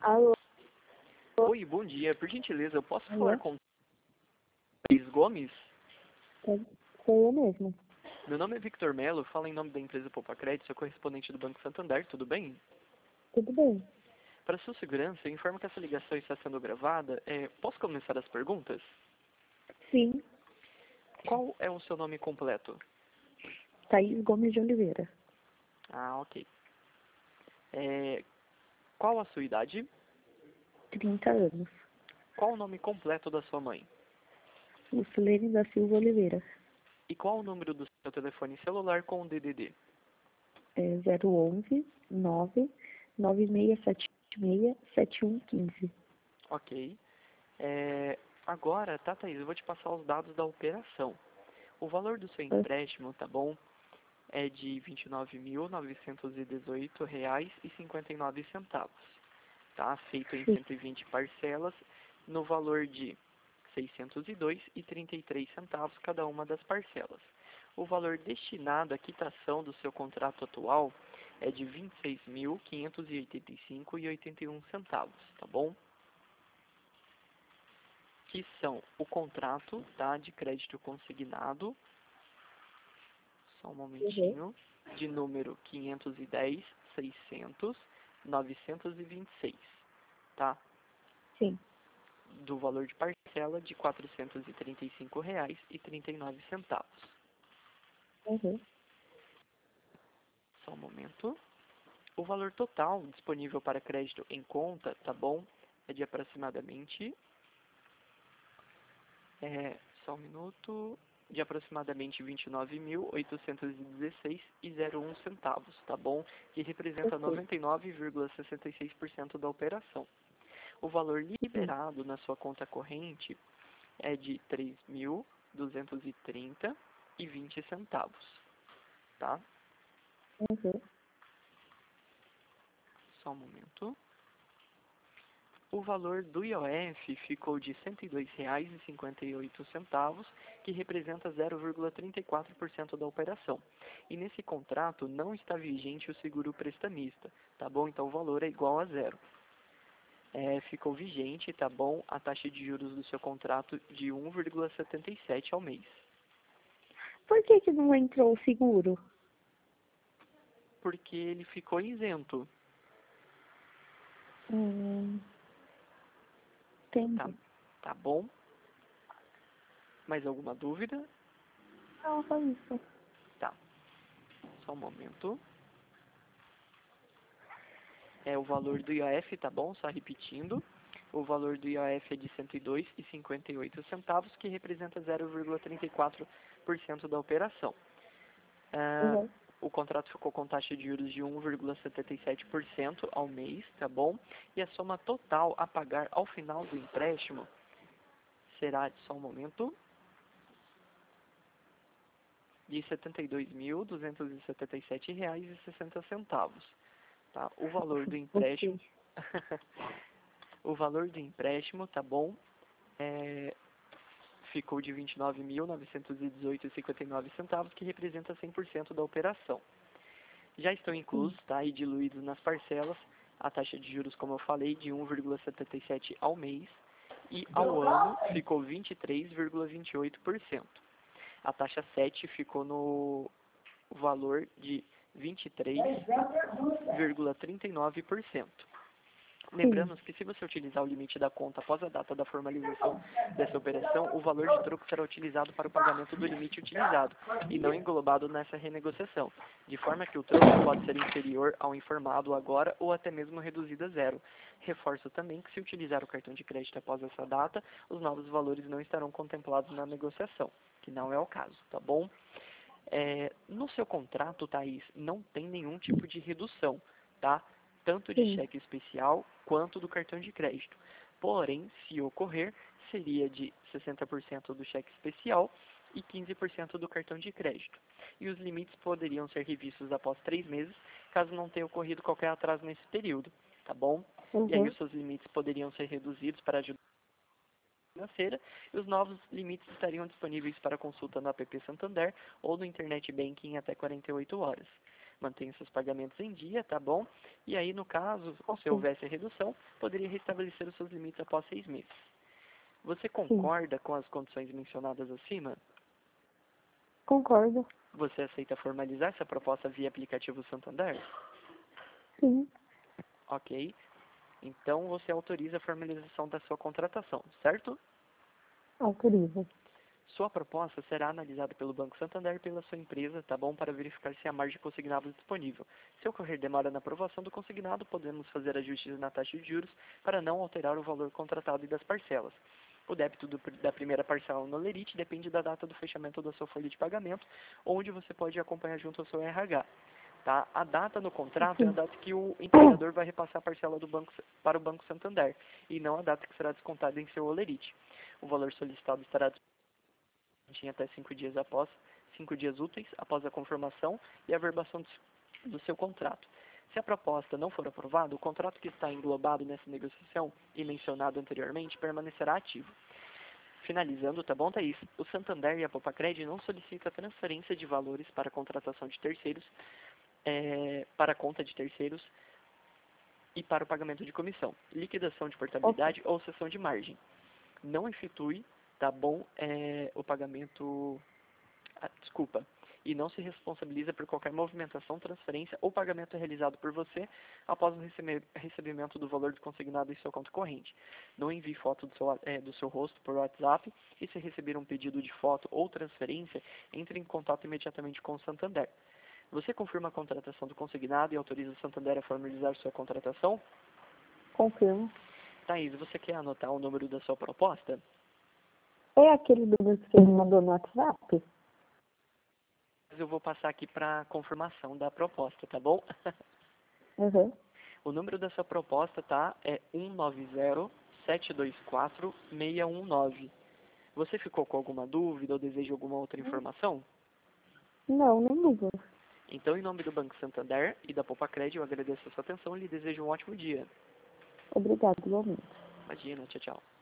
Alô? Oi, bom dia. Por gentileza, eu posso falar Alô? com Thaís Gomes? Sou eu mesmo. Meu nome é Victor Melo, falo em nome da empresa Poupa Crédito, sou correspondente do Banco Santander, tudo bem? Tudo bem? Para sua segurança, eu informo que essa ligação está sendo gravada. Posso começar as perguntas? Sim. Qual é o seu nome completo? Thaís Gomes de Oliveira. Ah, ok. Qual a sua idade? 30 anos. Qual o nome completo da sua mãe? Lucilene da Silva Oliveira. E qual o número do seu telefone celular com o DDD? 011 99676 7115. Ok. Agora, tá, Thaís, eu vou te passar os dados da operação. O valor do seu empréstimo, tá bom? É de R$ 29.918,59, tá? Feito em 120 parcelas, no valor de R$ 602,33 cada uma das parcelas. O valor destinado à quitação do seu contrato atual é de R$ 26.585,81, tá bom? Que são o contrato, tá, de crédito consignado, só um momentinho, de número 510.600.926, tá? Sim. Do valor de parcela de R$ 435,39. Uhum. Só um momento. O valor total disponível para crédito em conta, tá bom? É de aproximadamente... só um minuto... De aproximadamente R$ 29.816,01, tá bom? Que representa 99,66% da operação. O valor liberado na sua conta corrente é de R$ 3.230,20, tá? Uhum. Só um momento. O valor do IOF ficou de R$ 102,58, que representa 0,34% da operação. E nesse contrato não está vigente o seguro prestamista, tá bom? Então o valor é igual a zero. Ficou vigente, tá bom, a taxa de juros do seu contrato de 1,77 ao mês. Por que não entrou o seguro? Porque ele ficou isento, Entendi. tá bom? Mais alguma dúvida? Não, só isso. Tá, só um momento. O valor do IOF, tá bom? Só repetindo. O valor do IOF é de R$ 102,58, que representa 0,34% da operação. Uhum. O contrato ficou com taxa de juros de 1,77% ao mês, tá bom? E a soma total a pagar ao final do empréstimo será, só um momento, de R$ 72.277,60, tá? O valor do empréstimo... Ok. O valor do empréstimo, tá bom? Ficou de R$ 29.918,59, que representa 100% da operação. Já estão inclusos, tá, e diluídos nas parcelas, a taxa de juros, como eu falei, de 1,77 ao mês, e ao ano ficou 23,28%. A taxa 7 ficou no valor de 23,39%. Sim. Lembrando que se você utilizar o limite da conta após a data da formalização dessa operação, o valor de troco será utilizado para o pagamento do limite utilizado e não englobado nessa renegociação, de forma que o troco pode ser inferior ao informado agora ou até mesmo reduzido a zero. Reforço também que se utilizar o cartão de crédito após essa data, os novos valores não estarão contemplados na negociação, que não é o caso, tá bom? No seu contrato, Thaís, não tem nenhum tipo de redução, tá? Tanto de Sim. cheque especial quanto do cartão de crédito. Porém, se ocorrer, seria de 60% do cheque especial e 15% do cartão de crédito. E os limites poderiam ser revistos após 3 meses, caso não tenha ocorrido qualquer atraso nesse período, tá bom? E aí Uhum. os seus limites poderiam ser reduzidos para ajudar financeira, e os novos limites estariam disponíveis para consulta no app Santander ou no Internet Banking até 48 horas. mantenha seus pagamentos em dia, tá bom? E aí, no caso, se Ok. houvesse redução, poderia restabelecer os seus limites após 6 meses. Você Sim. concorda com as condições mencionadas acima? Concordo. Você aceita formalizar essa proposta via aplicativo Santander? Sim. Ok. Então, você autoriza a formalização da sua contratação, certo? Autorizo. Sua proposta será analisada pelo Banco Santander e pela sua empresa, tá bom? Para verificar se há margem consignável disponível. Se ocorrer demora na aprovação do consignado, podemos fazer ajustes na taxa de juros para não alterar o valor contratado e das parcelas. O débito da primeira parcela no Lerite depende da data do fechamento da sua folha de pagamento, onde você pode acompanhar junto ao seu RH. Tá? A data no contrato é a Sim. data que o empregador vai repassar a parcela do banco para o Banco Santander, e não a data que será descontada em seu Olerite. O valor solicitado estará em até 5 dias após, 5 dias úteis após a confirmação e a averbação do seu contrato. Se a proposta não for aprovada, o contrato que está englobado nessa negociação e mencionado anteriormente permanecerá ativo. Finalizando, tá bom, Thaís? O Santander e a Popacred não solicitam transferência de valores para a contratação de terceiros, para a conta de terceiros e para o pagamento de comissão, liquidação de Ok. portabilidade ou cessão de margem. Não institui, tá bom, o pagamento, desculpa, e não se responsabiliza por qualquer movimentação, transferência ou pagamento realizado por você após o recebimento do valor consignado em sua conta corrente. Não envie foto do seu rosto por WhatsApp e se receber um pedido de foto ou transferência, entre em contato imediatamente com o Santander. Você confirma a contratação do consignado e autoriza o Santander a formalizar sua contratação? Confirmo. Thaís, você quer anotar o número da sua proposta? É aquele número que você me mandou no WhatsApp? Eu vou passar aqui para confirmação da proposta, tá bom? Uhum. O número da sua proposta, tá? É 190-724-619. Você ficou com alguma dúvida ou deseja alguma outra informação? Não, nem ligo. Então, em nome do Banco Santander e da Popacred, eu agradeço a sua atenção e lhe desejo um ótimo dia. Obrigado, igualmente. Imagina, tchau, tchau.